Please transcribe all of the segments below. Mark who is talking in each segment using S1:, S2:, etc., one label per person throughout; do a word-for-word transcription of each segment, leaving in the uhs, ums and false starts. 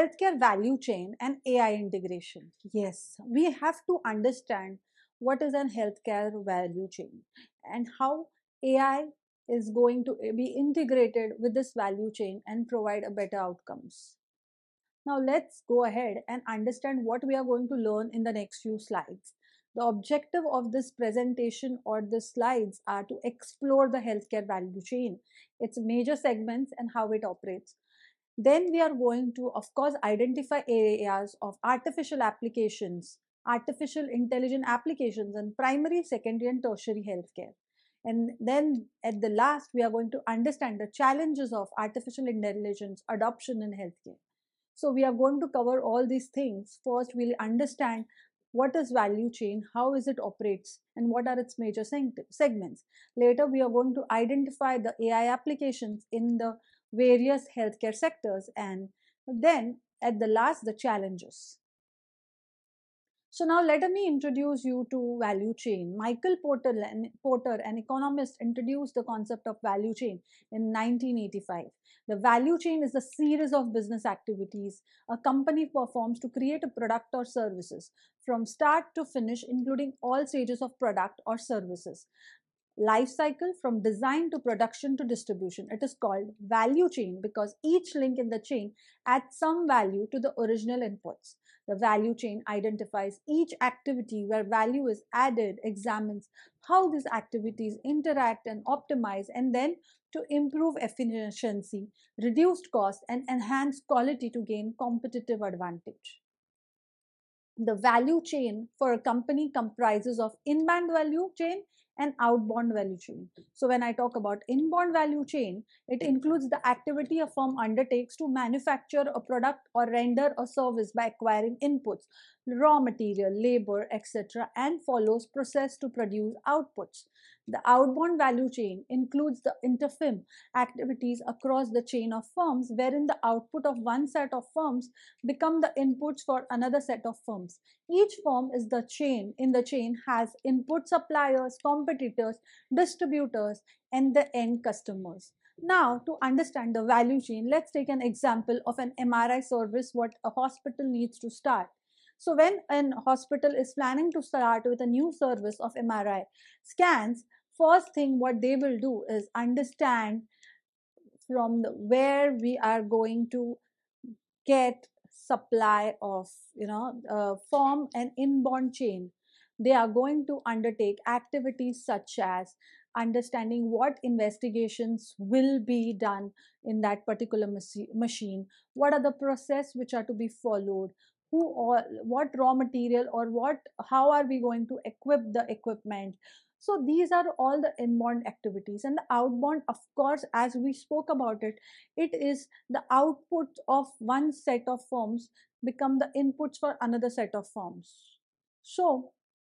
S1: healthcare value chain and A I integration. Yes, we have to understand what is an healthcare value chain and how A I is going to be integrated with this value chain and provide a better outcomes. Now let's go ahead and understand what we are going to learn in the next few slides. The objective of this presentation or the slides are to explore the healthcare value chain, its major segments and how it operates. Then we are going to, of course, identify areas of artificial applications, artificial intelligent applications in primary, secondary and tertiary healthcare. And then at the last, we are going to understand the challenges of artificial intelligence adoption in healthcare. So we are going to cover all these things. First, we'll understand what is value chain, how is it operates, and what are its major segments. Later, we are going to identify the A I applications in the various healthcare sectors, and then at the last, the challenges. So now let me introduce you to value chain. Michael Porter, Porter, an economist, introduced the concept of value chain in nineteen eighty-five. The value chain is a series of business activities a company performs to create a product or services from start to finish, including all stages of product or services. Life cycle from design to production to distribution. It is called value chain because each link in the chain adds some value to the original inputs. The value chain identifies each activity where value is added, examines how these activities interact and optimize, and then to improve efficiency, reduce cost, and enhance quality to gain competitive advantage. The value chain for a company comprises of inbound value chain and outbound value chain. So when I talk about inbound value chain, it includes the activity a firm undertakes to manufacture a product or render a service by acquiring inputs, raw material, labor, et cetera, and follows process to produce outputs. The outbound value chain includes the interfirm activities across the chain of firms, wherein the output of one set of firms become the inputs for another set of firms. Each firm is the chain in the chain has input suppliers, competitors, distributors, and the end customers. Now, to understand the value chain, let's take an example of an M R I service what a hospital needs to start. So when an hospital is planning to start with a new service of M R I scans, first thing what they will do is understand from the, where we are going to get supply of, you know, uh, form an inbound chain. They are going to undertake activities such as understanding what investigations will be done in that particular machine, what are the process which are to be followed, who or what raw material or what, how are we going to equip the equipment. So these are all the inbound activities. And the outbound, of course, as we spoke about it, it is the output of one set of firms become the inputs for another set of firms. So,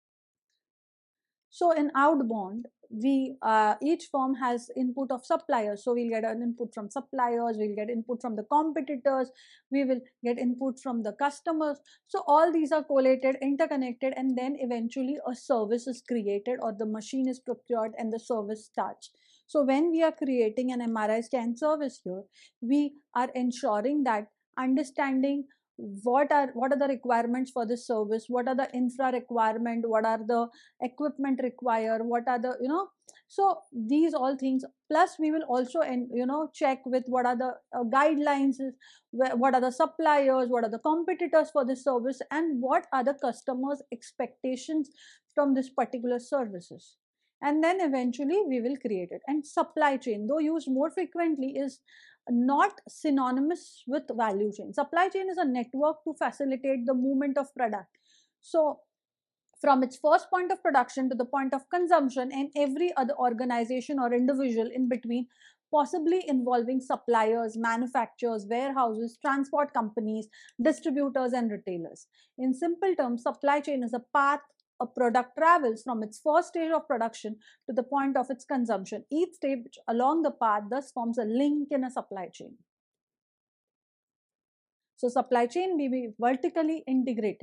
S1: so in outbound, we uh, each firm has input of suppliers. So we'll get an input from suppliers, we'll get input from the competitors, we will get input from the customers. So all these are collated, interconnected, and then eventually a service is created or the machine is procured and the service starts. So when we are creating an M R I scan service here, we are ensuring that understanding what are what are the requirements for this service, what are the infra requirement, what are the equipment required, what are the, you know, so these all things. Plus we will also, and you know, check with what are the uh, guidelines, what are the suppliers, what are the competitors for this service, and what are the customers expectations from this particular services. And then eventually we will create it. And supply chain, though used more frequently, is not synonymous with value chain. Supply chain is a network to facilitate the movement of product. So from its first point of production to the point of consumption, and every other organization or individual in between, possibly involving suppliers, manufacturers, warehouses, transport companies, distributors, and retailers. In simple terms, supply chain is a path a product travels from its first stage of production to the point of its consumption. Each stage along the path thus forms a link in a supply chain. So supply chain may be vertically integrated.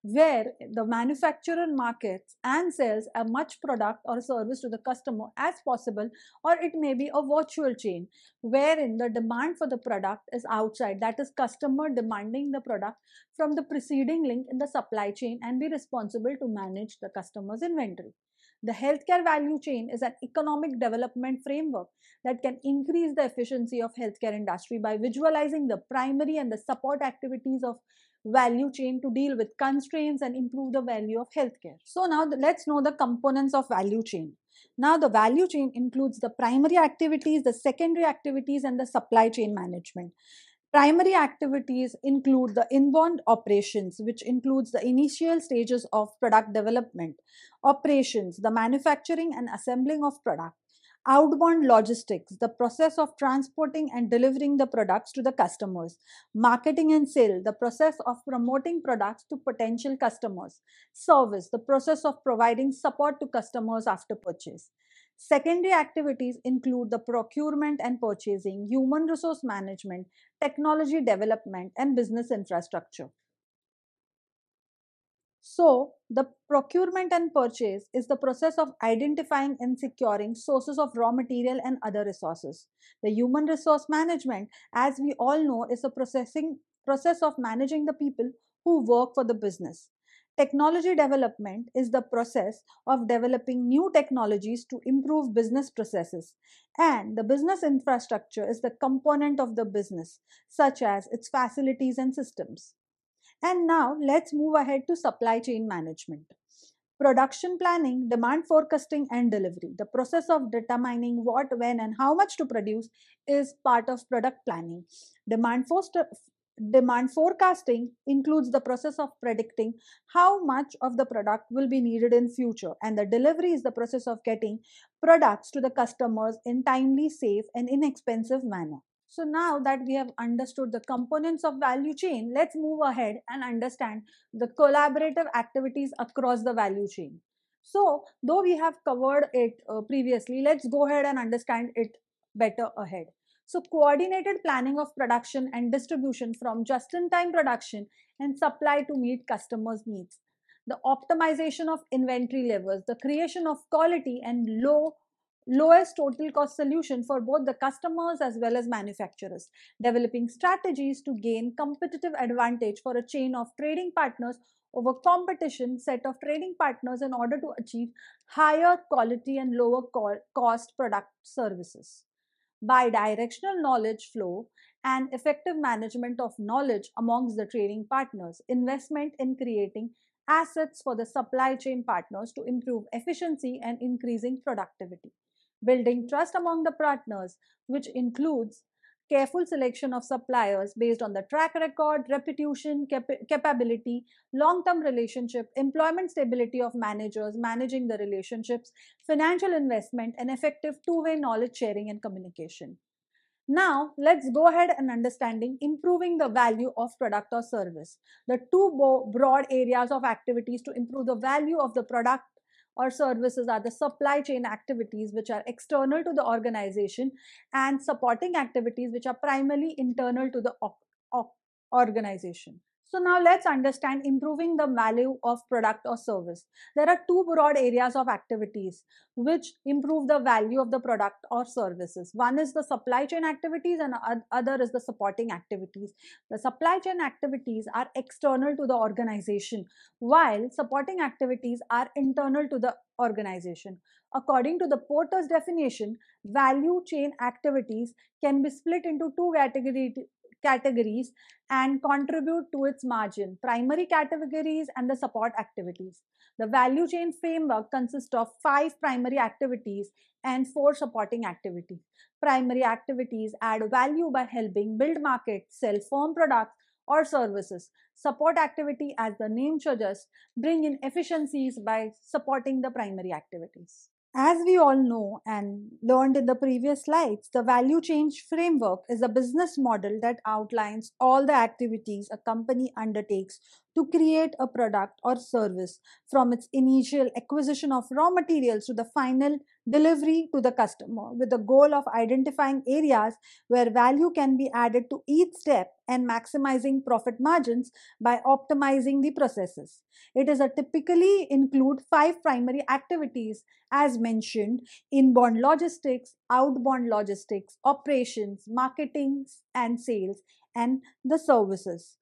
S1: where the manufacturer markets and sells a much product or service to the customer as possible, or it may be a virtual chain wherein the demand for the product is outside, that is customer demanding the product from the preceding link in the supply chain and be responsible to manage the customer's inventory. The healthcare value chain is an economic development framework that can increase the efficiency of healthcare industry by visualizing the primary and the support activities of value chain to deal with constraints and improve the value of healthcare. So now the, let's know the components of value chain. Now the value chain includes the primary activities, the secondary activities, and the supply chain management. Primary activities include the inbound operations, which includes the initial stages of product development, operations, the manufacturing and assembling of product, outbound logistics, the process of transporting and delivering the products to the customers, marketing and sale, the process of promoting products to potential customers, service, the process of providing support to customers after purchase. Secondary activities include the procurement and purchasing, human resource management, technology development, and business infrastructure. So, the procurement and purchase is the process of identifying and securing sources of raw material and other resources. The human resource management, as we all know, is a processing process of managing the people who work for the business. Technology development is the process of developing new technologies to improve business processes. And the business infrastructure is the component of the business, such as its facilities and systems. And now let's move ahead to supply chain management. Production planning, demand forecasting, and delivery. The process of determining what, when, and how much to produce is part of product planning. Demand, foster, demand forecasting includes the process of predicting how much of the product will be needed in future, and the delivery is the process of getting products to the customers in timely, safe, and inexpensive manner. So now that we have understood the components of value chain, let's move ahead and understand the collaborative activities across the value chain. So though we have covered it uh, previously, let's go ahead and understand it better ahead. So coordinated planning of production and distribution from just-in-time production and supply to meet customers' needs. The optimization of inventory levels, the creation of quality and low lowest total cost solution for both the customers as well as manufacturers, developing strategies to gain competitive advantage for a chain of trading partners over competition set of trading partners in order to achieve higher quality and lower cost product services. Bi-directional knowledge flow and effective management of knowledge amongst the trading partners, investment in creating assets for the supply chain partners to improve efficiency and increasing productivity. Building trust among the partners, which includes careful selection of suppliers based on the track record, reputation, cap capability, long-term relationship, employment stability of managers, managing the relationships, financial investment, and effective two-way knowledge sharing and communication. Now, let's go ahead and understanding improving the value of product or service. The two broad areas of activities to improve the value of the product or services are the supply chain activities, which are external to the organization, and supporting activities, which are primarily internal to the organization. So now let's understand improving the value of product or service. There are two broad areas of activities which improve the value of the product or services. One is the supply chain activities and other is the supporting activities. The supply chain activities are external to the organization, while supporting activities are internal to the organization. According to the Porter's definition, value chain activities can be split into two categories categories and contribute to its margin: primary categories and the support activities. The value chain framework consists of five primary activities and four supporting activities. Primary activities add value by helping build markets, sell firm products or services. Support activity, as the name suggests, bring in efficiencies by supporting the primary activities. As we all know and learned in the previous slides, the value chain framework is a business model that outlines all the activities a company undertakes to create a product or service from its initial acquisition of raw materials to the final delivery to the customer, with the goal of identifying areas where value can be added to each step and maximizing profit margins by optimizing the processes. It is a typically include five primary activities as mentioned: inbound logistics, outbound logistics, operations, marketing and sales, and the services.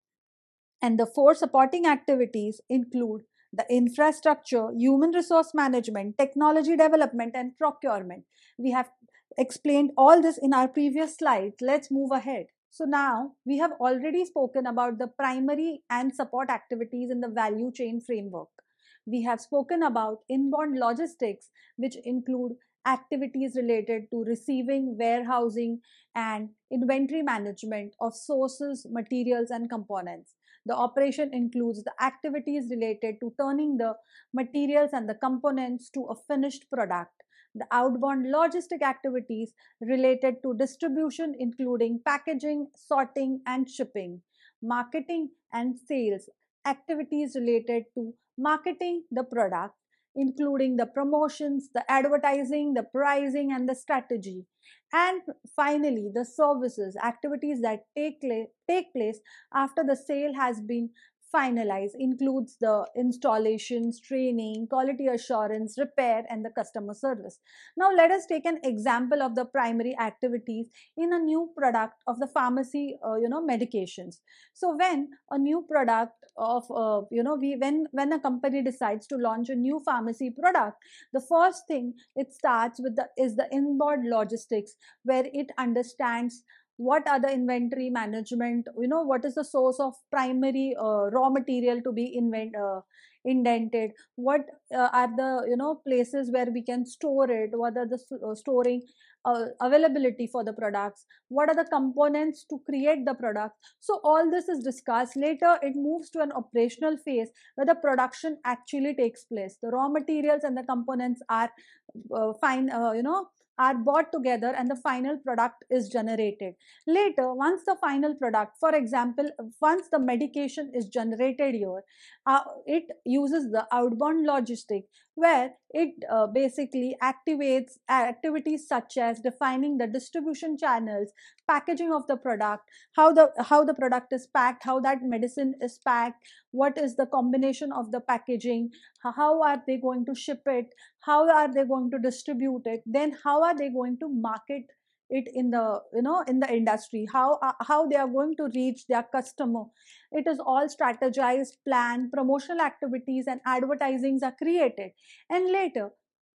S1: And the four supporting activities include the infrastructure, human resource management, technology development, and procurement. We have explained all this in our previous slides. Let's move ahead. So now we have already spoken about the primary and support activities in the value chain framework. We have spoken about inbound logistics, which include activities related to receiving, warehousing, and inventory management of sources, materials, and components. The operation includes the activities related to turning the materials and the components to a finished product. The outbound logistic activities related to distribution, including packaging, sorting, and shipping. Marketing and sales activities related to marketing the product, including the promotions, the advertising, the pricing, and the strategy. And finally, the services activities that take, take place after the sale has been finalized includes the installations, training, quality assurance, repair, and the customer service. Now let us take an example of the primary activities in a new product of the pharmacy, uh, you know, medications. So when a new product of, uh, you know, we when when a company decides to launch a new pharmacy product, the first thing it starts with the is the inbound logistics, where it understands what are the inventory management, you know, what is the source of primary uh, raw material to be invent uh, indented, what uh, are the, you know, places where we can store it, what are the uh, storing uh, availability for the products, what are the components to create the product. So all this is discussed. Later it moves to an operational phase where the production actually takes place. The raw materials and the components are uh, fine uh, you know are bought together and the final product is generated. Later, once the final product, for example, once the medication is generated here, uh, it uses the outbound logistic, where it uh, basically activates activities such as defining the distribution channels, packaging of the product, how the how the product is packed, how that medicine is packed, what is the combination of the packaging, how are they going to ship it, how are they going to distribute it, then how are they going to market it in the, you know, in the industry, how uh, how they are going to reach their customer. It is all strategized, planned, promotional activities and advertisings are created. And later,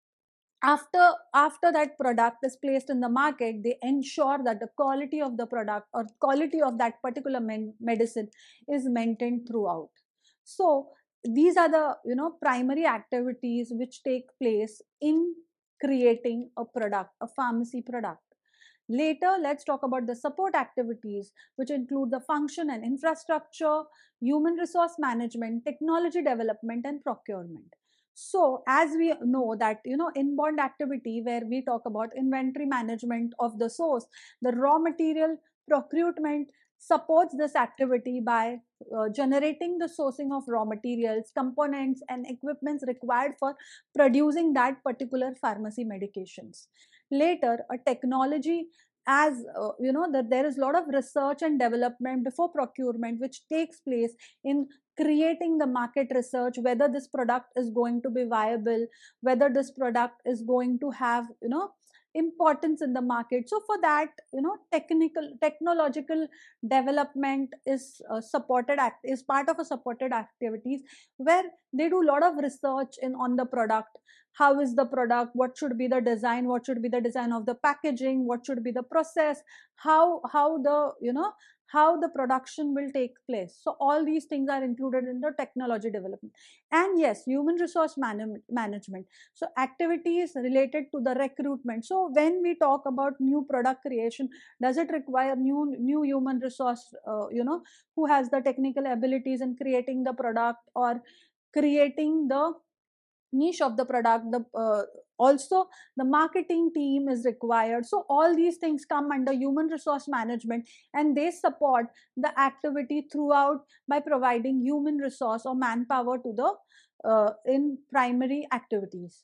S1: after after that product is placed in the market, they ensure that the quality of the product or quality of that particular men- medicine is maintained throughout. So these are the, you know, primary activities which take place in creating a product, a pharmacy product. Later, let's talk about the support activities, which include the function and infrastructure, human resource management, technology development, and procurement. So as we know that, you know, inbound activity, where we talk about inventory management of the source, the raw material procurement supports this activity by uh, generating the sourcing of raw materials, components, and equipments required for producing that particular pharmacy medications. Later, a technology, as uh, you know, that there is a lot of research and development before procurement which takes place in creating the market research, whether this product is going to be viable, whether this product is going to have, you know, importance in the market. So for that, you know, technical technological development is uh, supported act is part of a supported activities, where they do a lot of research in on the product. How is the product, what should be the design, what should be the design of the packaging, what should be the process, how how the, you know, how the production will take place. So all these things are included in the technology development. And yes, human resource man- management, so activities related to the recruitment. So when we talk about new product creation, does it require new new human resource, uh, you know, who has the technical abilities in creating the product or creating the niche of the product, the uh, also the marketing team is required. So all these things come under human resource management, and they support the activity throughout by providing human resource or manpower to the uh, in primary activities.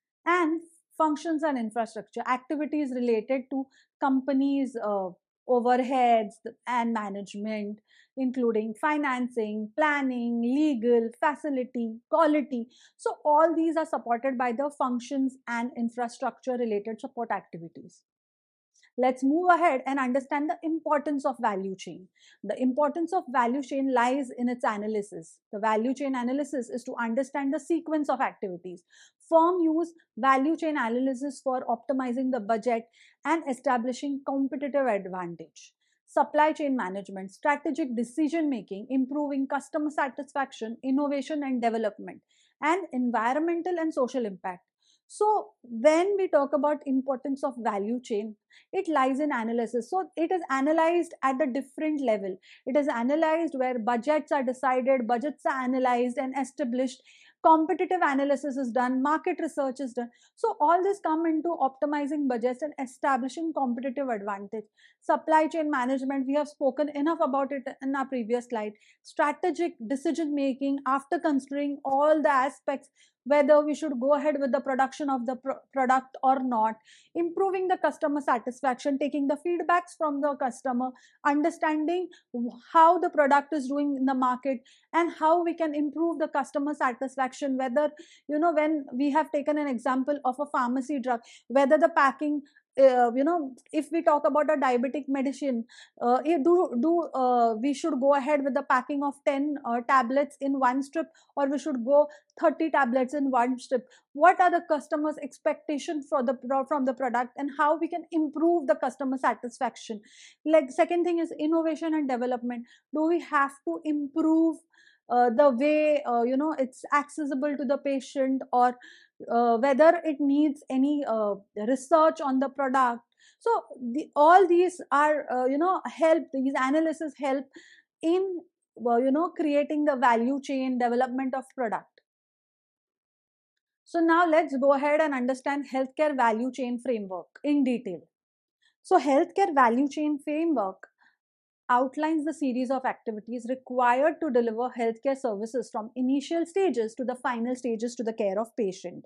S1: And functions and infrastructure activities related to companies uh, overheads and management, including financing, planning, legal, facility, quality. So all these are supported by the functions and infrastructure related support activities. Let's move ahead and understand the importance of value chain. The importance of value chain lies in its analysis. The value chain analysis is to understand the sequence of activities. Firm use value chain analysis for optimizing the budget and establishing competitive advantage. Supply chain management, strategic decision making, improving customer satisfaction, innovation and development, and environmental and social impact. So when we talk about importance of value chain, it lies in analysis. So it is analyzed at the different level. It is analyzed where budgets are decided, budgets are analyzed and established, competitive analysis is done, market research is done. So all this come into optimizing budgets and establishing competitive advantage. Supply chain management, we have spoken enough about it in our previous slide. Strategic decision making after considering all the aspects, whether we should go ahead with the production of the pro product or not, improving the customer satisfaction, taking the feedbacks from the customer, understanding how the product is doing in the market and how we can improve the customer satisfaction. Whether, you know, when we have taken an example of a pharmacy drug, whether the packing, uh, you know, if we talk about a diabetic medicine, uh, do do uh, we should go ahead with the packing of ten uh, tablets in one strip, or we should go thirty tablets in one strip? What are the customers expectations for the from the product, and how we can improve the customer satisfaction? Like, second thing is innovation and development. Do we have to improve uh, the way, uh, you know, it's accessible to the patient, or uh, whether it needs any uh, research on the product? So the, all these are, uh, you know, help, these analysis help in, well, you know, creating the value chain development of product. So now let's go ahead and understand healthcare value chain framework in detail. So healthcare value chain framework outlines the series of activities required to deliver healthcare services from initial stages to the final stages to the care of patient.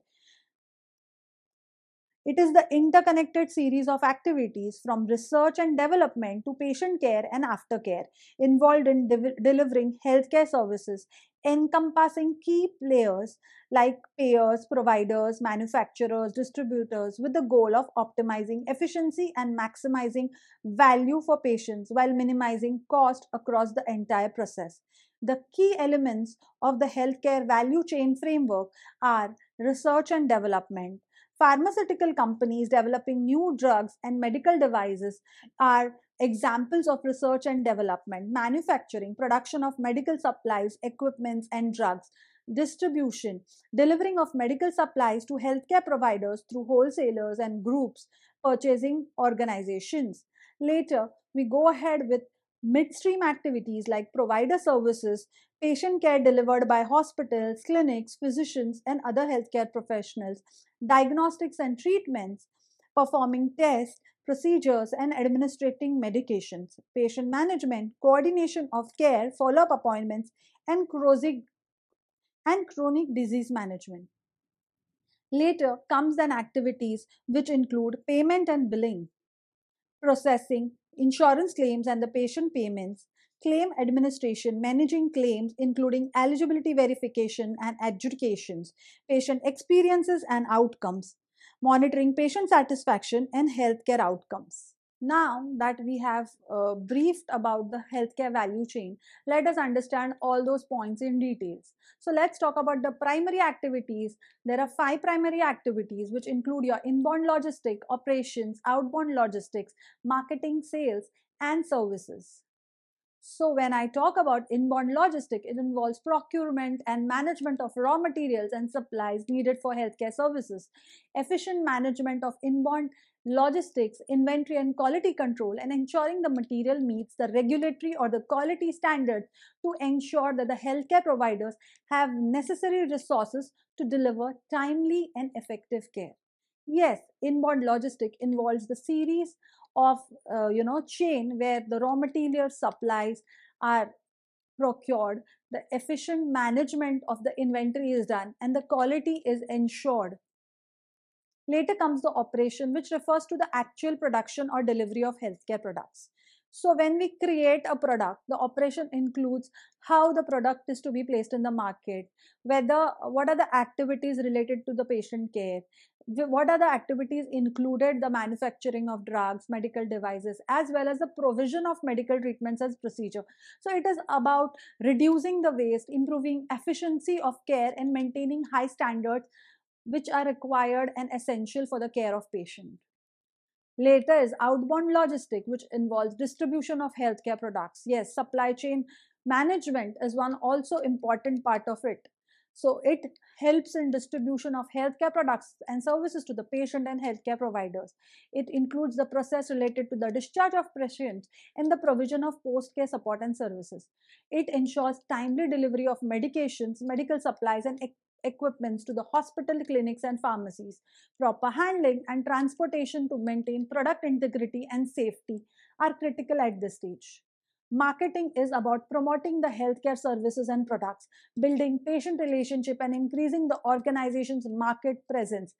S1: It is the interconnected series of activities from research and development to patient care and aftercare involved in de- delivering healthcare services, encompassing key players like payers, providers, manufacturers, distributors, with the goal of optimizing efficiency and maximizing value for patients while minimizing cost across the entire process. The key elements of the healthcare value chain framework are research and development. Pharmaceutical companies developing new drugs and medical devices are examples of research and development. Manufacturing, production of medical supplies, equipments, and drugs. Distribution, delivering of medical supplies to healthcare providers through wholesalers and groups purchasing organizations. Later, we go ahead with midstream activities like provider services, patient care delivered by hospitals, clinics, physicians, and other healthcare professionals, diagnostics and treatments, performing tests, procedures, and administrating medications, patient management, coordination of care, follow up appointments, and chronic, and chronic disease management. Later comes then activities which include payment and billing, processing insurance claims and the patient payments, claim administration, managing claims, including eligibility verification and adjudications, patient experiences and outcomes, monitoring patient satisfaction and healthcare outcomes. Now that we have uh, briefed about the healthcare value chain, let us understand all those points in details. So let's talk about the primary activities. There are five primary activities which include your inbound logistic, operations, outbound logistics, marketing, sales, and services. So when I talk about inbound logistic, it involves procurement and management of raw materials and supplies needed for healthcare services, efficient management of inbound logistics, inventory and quality control, and ensuring the material meets the regulatory or the quality standards to ensure that the healthcare providers have necessary resources to deliver timely and effective care. Yes, inbound logistic involves the series of uh, you know chain where the raw material supplies are procured, the efficient management of the inventory is done, and the quality is ensured. Later comes the operation, which refers to the actual production or delivery of healthcare products. So, when we create a product, the operation includes how the product is to be placed in the market, whether what are the activities related to the patient care, what are the activities included the manufacturing of drugs, medical devices, as well as the provision of medical treatments as procedure. So, it is about reducing the waste, improving efficiency of care, and maintaining high standards which are required and essential for the care of patient. Later is outbound logistic, which involves distribution of healthcare products. Yes, supply chain management is one also important part of it. So it helps in distribution of healthcare products and services to the patient and healthcare providers. It includes the process related to the discharge of patients and the provision of post-care support and services. It ensures timely delivery of medications, medical supplies, and equipments to the hospital, clinics, and pharmacies. Proper handling and transportation to maintain product integrity and safety are critical at this stage. Marketing is about promoting the healthcare services and products, building patient relationship, and increasing the organization's market presence.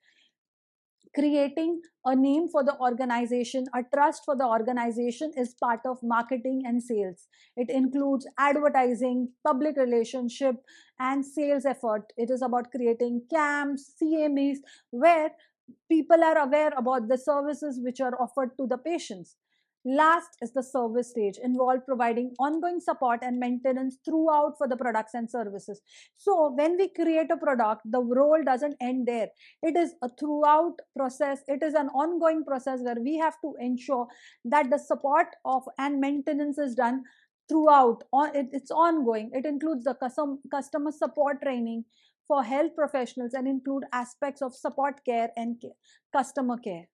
S1: Creating a name for the organization, a trust for the organization is part of marketing and sales. It includes advertising, public relationship, and sales effort. It is about creating camps, C M Es, where people are aware about the services which are offered to the patients. Last is the service stage, involved providing ongoing support and maintenance throughout for the products and services. So when we create a product, the role doesn't end there. It is a throughout process. It is an ongoing process where we have to ensure that the support of and maintenance is done throughout. It's ongoing. It includes the custom, customer support training for health professionals and include aspects of support care and care, customer care.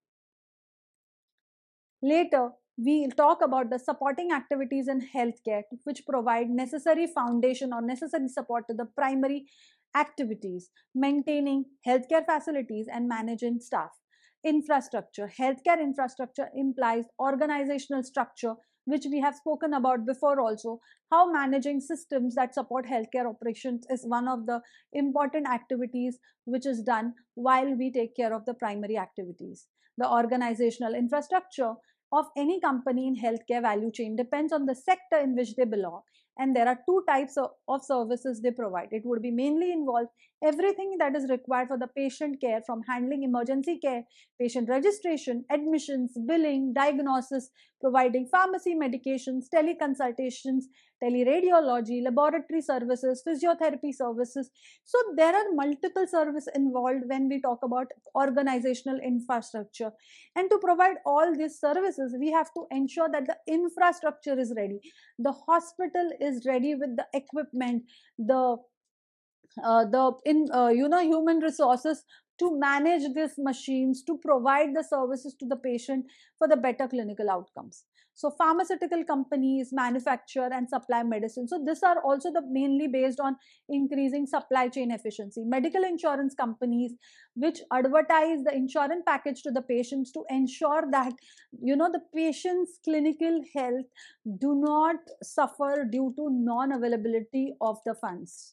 S1: Later, we'll talk about the supporting activities in healthcare, which provide necessary foundation or necessary support to the primary activities, maintaining healthcare facilities and managing staff. Infrastructure. Healthcare infrastructure implies organizational structure, which we have spoken about before also. How managing systems that support healthcare operations is one of the important activities which is done while we take care of the primary activities. The organizational infrastructure of any company in healthcare value chain depends on the sector in which they belong, and there are two types of, of services they provide. It would be mainly involve everything that is required for the patient care, from handling emergency care, patient registration, admissions, billing, diagnosis, providing pharmacy medications, teleconsultations, teleradiology, laboratory services, physiotherapy services. So there are multiple services involved when we talk about organizational infrastructure. And to provide all these services, we have to ensure that the infrastructure is ready. The hospital is ready with the equipment, the uh, the in uh, you know human resources to manage these machines, to provide the services to the patient for the better clinical outcomes. So pharmaceutical companies manufacture and supply medicine, so these are also the mainly based on increasing supply chain efficiency. Medical insurance companies which advertise the insurance package to the patients to ensure that you know the patient's clinical health do not suffer due to non availability of the funds.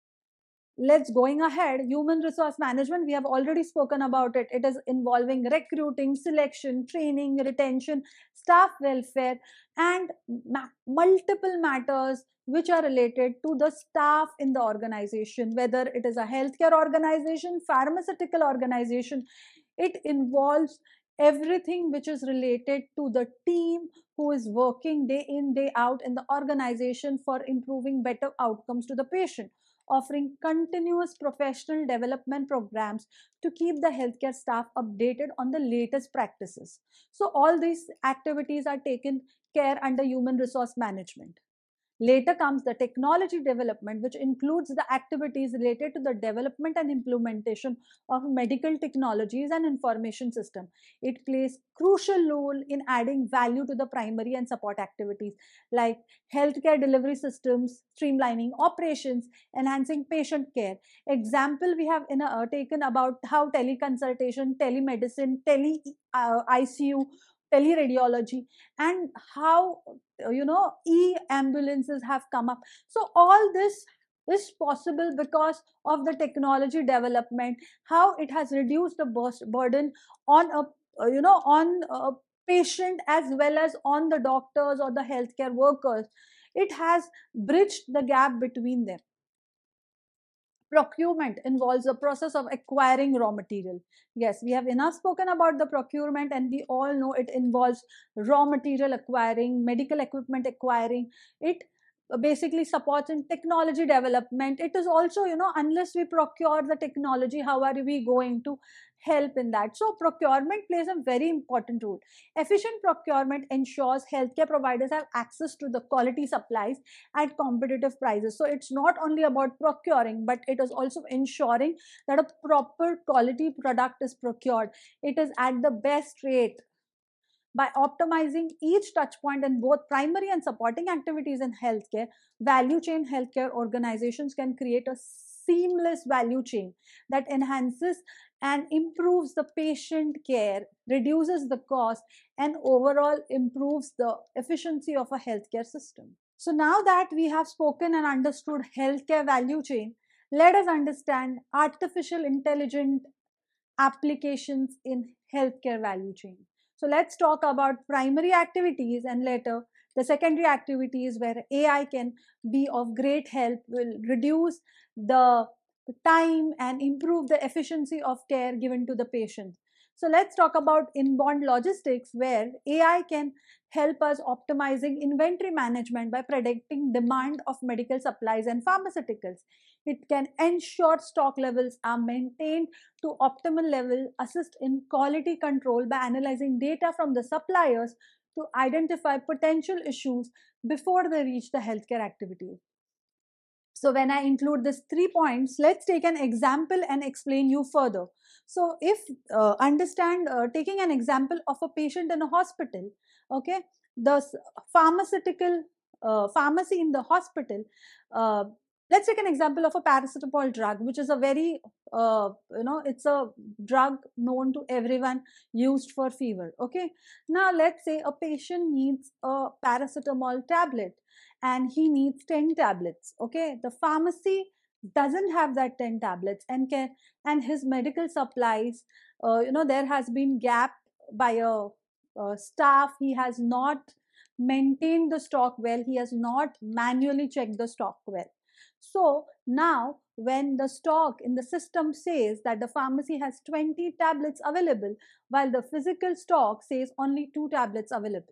S1: Let's going ahead. Human resource management, we have already spoken about it. It is involving recruiting, selection, training, retention, staff welfare, and ma- multiple matters which are related to the staff in the organization, whether it is a healthcare organization, pharmaceutical organization. It involves everything which is related to the team who is working day in day out in the organization for improving better outcomes to the patient, offering continuous professional development programs to keep the healthcare staff updated on the latest practices. So all these activities are taken care under human resource management. Later comes the technology development, which includes the activities related to the development and implementation of medical technologies and information system. It plays crucial role in adding value to the primary and support activities like healthcare delivery systems, streamlining operations, enhancing patient care. Example we have in a, uh, taken about how teleconsultation, telemedicine, tele uh, I C U, teleradiology, and how uh, you know e ambulances have come up. So all this is possible because of the technology development, how it has reduced the burden on a uh, you know on a patient as well as on the doctors or the healthcare workers. It has bridged the gap between them. Procurement involves the process of acquiring raw material. Yes, we have enough spoken about the procurement, and we all know it involves raw material acquiring, medical equipment acquiring. It basically supports in technology development. It is also, you know, unless we procure the technology, how are we going to help in that? So procurement plays a very important role. Efficient procurement ensures healthcare providers have access to the quality supplies at competitive prices. So it's not only about procuring, but it is also ensuring that a proper quality product is procured. It is at the best rate. By optimizing each touch point in both primary and supporting activities in healthcare, value chain healthcare organizations can create a seamless value chain that enhances and improves the patient care, reduces the cost, and overall improves the efficiency of a healthcare system. So now that we have spoken and understood healthcare value chain, let us understand artificial intelligence applications in healthcare value chain. So let's talk about primary activities, and later the secondary activities where A I can be of great help, will reduce the time and improve the efficiency of care given to the patient. So let's talk about inbound logistics, where A I can help us optimizing inventory management by predicting demand of medical supplies and pharmaceuticals. It can ensure stock levels are maintained to optimal level, assist in quality control by analyzing data from the suppliers to identify potential issues before they reach the healthcare activity. So when I include these three points, let's take an example and explain you further. So if uh, understand, uh, taking an example of a patient in a hospital, okay, the pharmaceutical uh, pharmacy in the hospital, uh, let's take an example of a paracetamol drug, which is a very, uh, you know, it's a drug known to everyone, used for fever. Okay. Now let's say a patient needs a paracetamol tablet and he needs ten tablets. Okay. The pharmacy doesn't have that ten tablets and can, and his medical supplies, uh, you know, there has been gap by a, a staff. He has not maintained the stock well. He has not manually checked the stock well. So now when the stock in the system says that the pharmacy has twenty tablets available, while the physical stock says only two tablets available.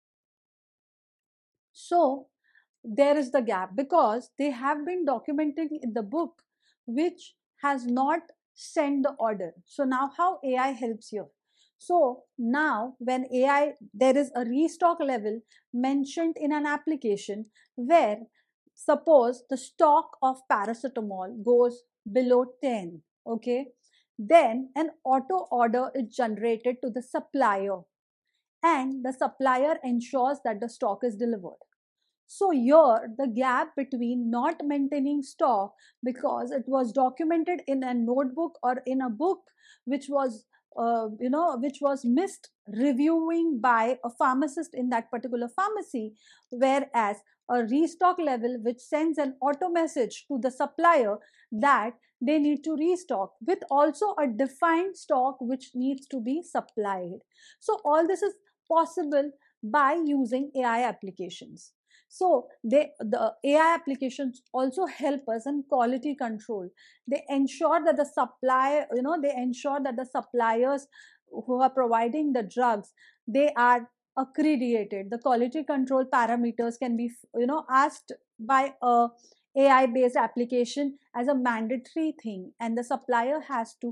S1: So there is the gap because they have been documenting in the book which has not sent the order. So now how A I helps here? So now when A I, there is a restock level mentioned in an application where suppose the stock of paracetamol goes below ten, okay, then an auto order is generated to the supplier and the supplier ensures that the stock is delivered. So here the gap between not maintaining stock because it was documented in a notebook or in a book which was uh, you know which was missed reviewing by a pharmacist in that particular pharmacy, whereas a restock level which sends an auto message to the supplier that they need to restock with also a defined stock which needs to be supplied. So all this is possible by using A I applications. So they, the A I applications also help us in quality control. They ensure that the supply, you know, they ensure that the suppliers who are providing the drugs, they are accredited. The quality control parameters can be, you know, asked by a A I based application as a mandatory thing, and the supplier has to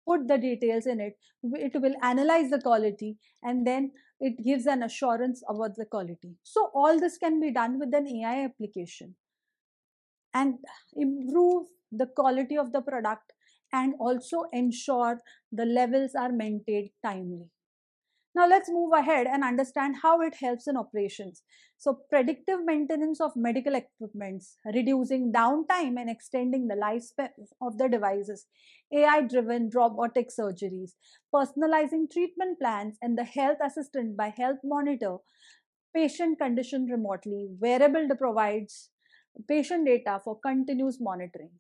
S1: put the details in it, it will analyze the quality, and then it gives an assurance about the quality. So all this can be done with an A I application and improve the quality of the product, and also ensure the levels are maintained timely. Now let's move ahead and understand how it helps in operations. So predictive maintenance of medical equipments, reducing downtime and extending the lifespan of the devices, A I-driven robotic surgeries, personalizing treatment plans, and the health assistant by health monitor patient condition remotely, wearable provides patient data for continuous monitoring.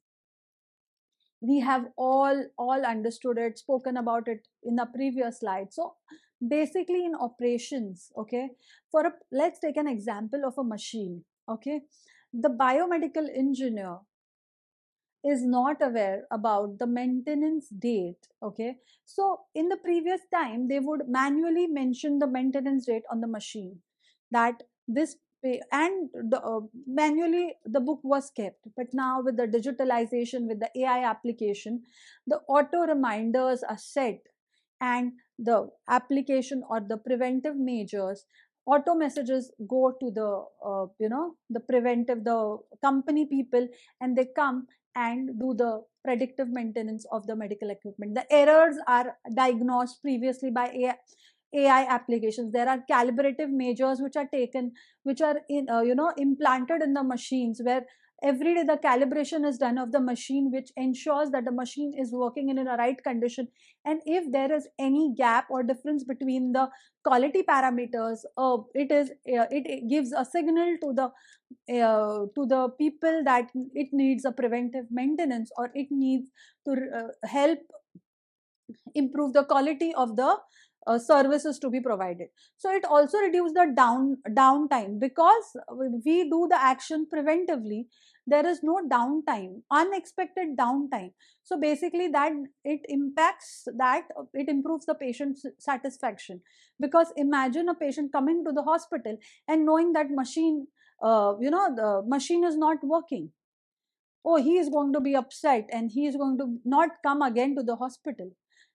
S1: We have all all understood it, spoken about it in the previous slide. So basically in operations, okay, for a, let's take an example of a machine. Okay, the biomedical engineer is not aware about the maintenance date. Okay, so in the previous time they would manually mention the maintenance date on the machine, that this and the, uh, manually the book was kept. But now with the digitalization, with the A I application, the auto reminders are set, and the application or the preventive measures, auto messages go to the uh, you know the preventive, the company people, and they come and do the predictive maintenance of the medical equipment. The errors are diagnosed previously by A I, A I applications. There are calibrative measures which are taken, which are in uh, you know implanted in the machines, where every day the calibration is done of the machine, which ensures that the machine is working in a right condition. And if there is any gap or difference between the quality parameters, uh, it is uh, it, it gives a signal to the uh, to the people that it needs a preventive maintenance, or it needs to uh, help improve the quality of the uh, services to be provided. So it also reduces the down downtime, because we do the action preventively. There is no downtime, unexpected downtime. So basically that it impacts that it improves the patient's satisfaction. Because imagine a patient coming to the hospital and knowing that machine, uh, you know the machine is not working. Oh, he is going to be upset, and he is going to not come again to the hospital.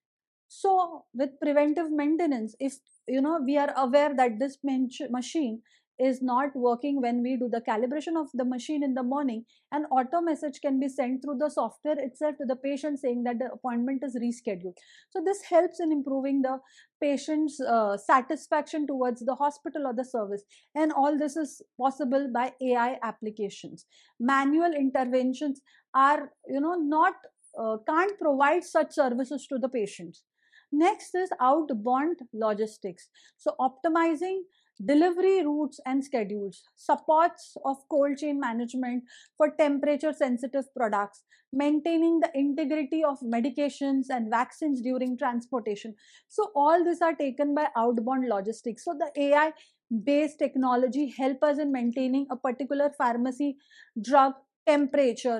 S1: So with preventive maintenance, if you know we are aware that this machine is not working, when we do the calibration of the machine in the morning, an auto message can be sent through the software itself to the patient saying that the appointment is rescheduled. So this helps in improving the patient's uh, satisfaction towards the hospital or the service. And all this is possible by A I applications. Manual interventions are you know not uh, can't provide such services to the patients. Next is outbound logistics. So optimizing delivery routes and schedules, supports of cold chain management for temperature sensitive products, maintaining the integrity of medications and vaccines during transportation. So all these are taken by outbound logistics. So the A I based technology help us in maintaining a particular pharmacy drug temperature.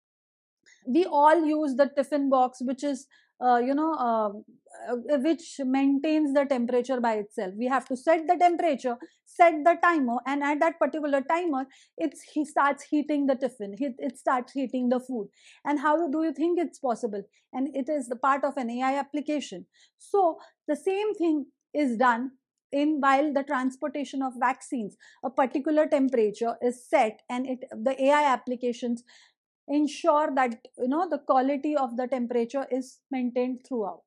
S1: We all use the tiffin box, which is uh, you know uh, uh, which maintains the temperature by itself. We have to set the temperature, set the timer, and at that particular timer it's he starts heating the tiffin, it, it starts heating the food. And how do you think it's possible? And it is the part of an A I application. So the same thing is done in while the transportation of vaccines. A particular temperature is set, and it the A I applications ensure that you know the quality of the temperature is maintained throughout.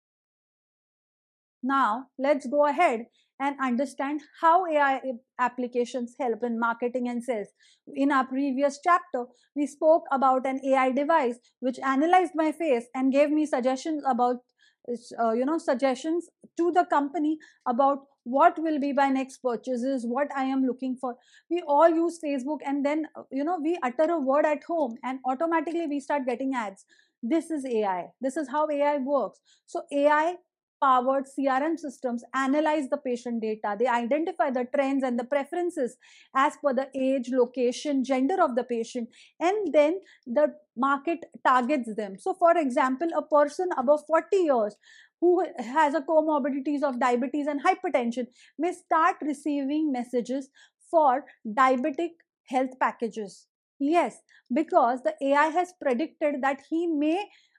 S1: Now let's go ahead and understand how A I applications help in marketing and sales. In our previous chapter, we spoke about an A I device which analyzed my face and gave me suggestions about uh, you know suggestions to the company about what will be my next purchases, what I am looking for. We all use Facebook, and then you know we utter a word at home and automatically we start getting ads. This is A I. This is how A I works. So A I powered C R M systems analyze the patient data. They identify the trends and the preferences as per the age, location, gender of the patient, and then the market targets them. So for example, a person above forty years who has a comorbidities of diabetes and hypertension may start receiving messages for diabetic health packages. Yes, because the A I has predicted that he may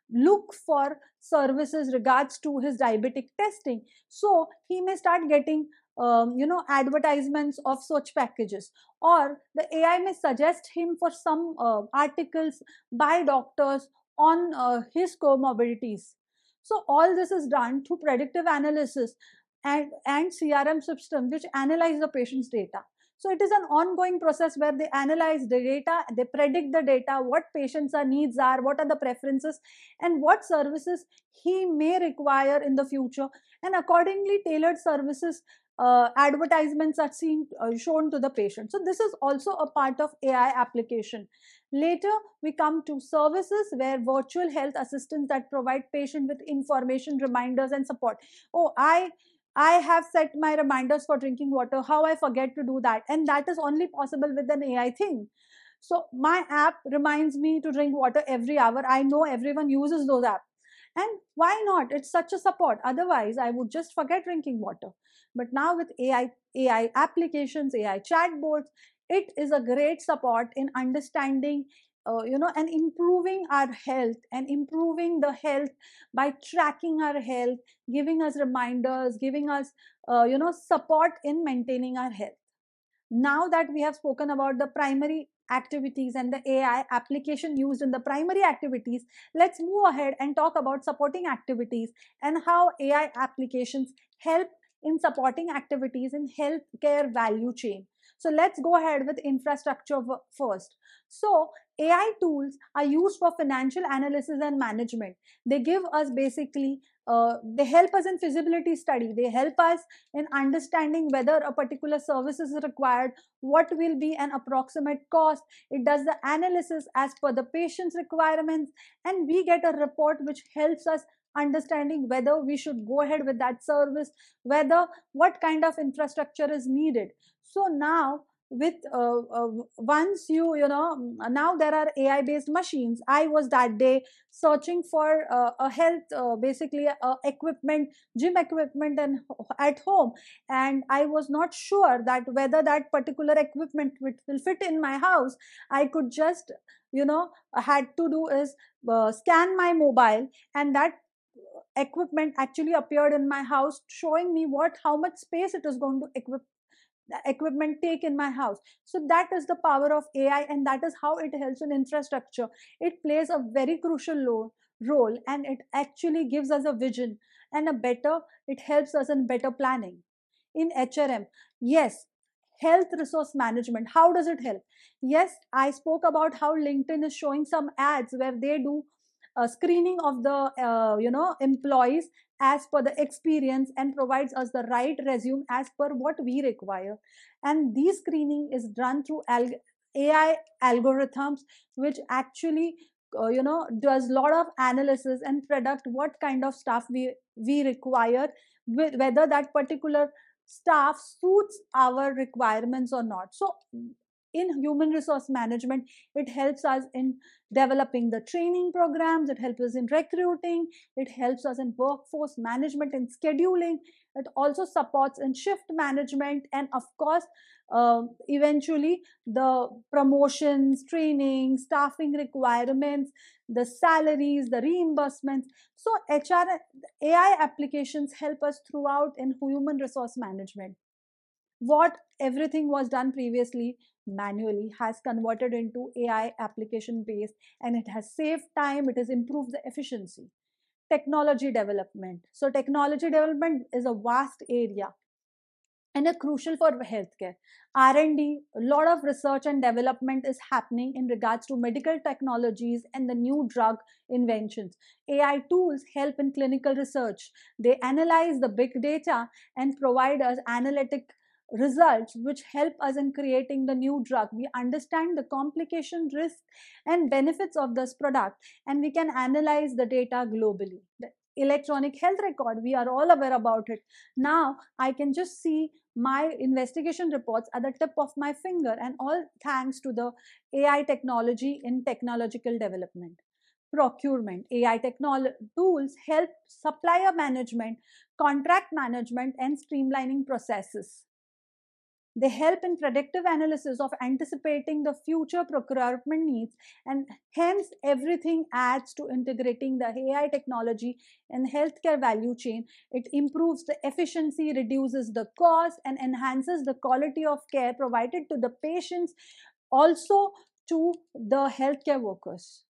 S1: look for services regards to his diabetic testing. So he may start getting um, you know advertisements of such packages, or the AI may suggest him for some uh, articles by doctors on uh, his comorbidities. So all this is done through predictive analysis and and CRM system which analyze the patient's data. So it is an ongoing process where they analyze the data, they predict the data, what patients' are needs are, what are the preferences, and what services he may require in the future. And accordingly, tailored services, uh, advertisements are seen uh, shown to the patient. So this is also a part of A I application. Later, we come to services where virtual health assistants that provide patient with information, reminders, and support. Oh, I I have set my reminders for drinking water. How I forget to do that? And that is only possible with an A I thing. So my app reminds me to drink water every hour. I know everyone uses those apps. And why not? It's such a support. Otherwise, I would just forget drinking water. But now with A I, A I applications, A I chatbots, it is a great support in understanding, uh, you know, and improving our health and improving the health by tracking our health, giving us reminders, giving us, uh, you know, support in maintaining our health. Now that we have spoken about the primary activities and the A I application used in the primary activities, let's move ahead and talk about supporting activities and how A I applications help in supporting activities in healthcare value chain. So let's go ahead with infrastructure first. So A I tools are used for financial analysis and management. They give us basically, uh, they help us in feasibility study. They help us in understanding whether a particular service is required, what will be an approximate cost. It does the analysis as per the patient's requirements, and we get a report which helps us understanding whether we should go ahead with that service, whether what kind of infrastructure is needed. So now with uh, uh, once you you know now there are A I based machines. I was that day searching for uh, a health uh, basically uh, equipment, gym equipment and at home, and I was not sure that whether that particular equipment will fit in my house. I could just you know had to do is uh, scan my mobile, and that equipment actually appeared in my house, showing me what how much space it is going to equip equipment take in my house. So that is the power of A I, and that is how it helps in infrastructure. It plays a very crucial lo- role, and it actually gives us a vision and a better, it helps us in better planning. In H R M, yes, health resource management, how does it help? Yes, I spoke about how LinkedIn is showing some ads where they do a screening of the uh, you know employees as per the experience and provides us the right resume as per what we require. And this screening is done through alg- A I algorithms, which actually uh, you know does a lot of analysis and predict what kind of stuff we we require, with whether that particular staff suits our requirements or not. So in human resource management, it helps us in developing the training programs, it helps us in recruiting, it helps us in workforce management and scheduling, it also supports in shift management, and of course uh, eventually the promotions, training, staffing requirements, the salaries, the reimbursements. So HR AI applications help us throughout in human resource management. What everything was done previously manually has converted into A I application based, and it has saved time, it has improved the efficiency. Technology development. So, technology development is a vast area and are crucial for healthcare. R and D, a lot of research and development is happening in regards to medical technologies and the new drug inventions. A I tools help in clinical research. They analyze the big data and provide us analytic results which help us in creating the new drug. We understand the complication, risk, and benefits of this product, and we can analyze the data globally. The electronic health record, we are all aware about it. Now I can just see my investigation reports at the tip of my finger, and all thanks to the A I technology in technological development. Procurement, A I technol- tools help supplier management, contract management, and streamlining processes. They help in predictive analysis of anticipating the future procurement needs, and hence everything adds to integrating the A I technology in healthcare value chain. It improves the efficiency, reduces the cost, and enhances the quality of care provided to the patients, also to the healthcare workers.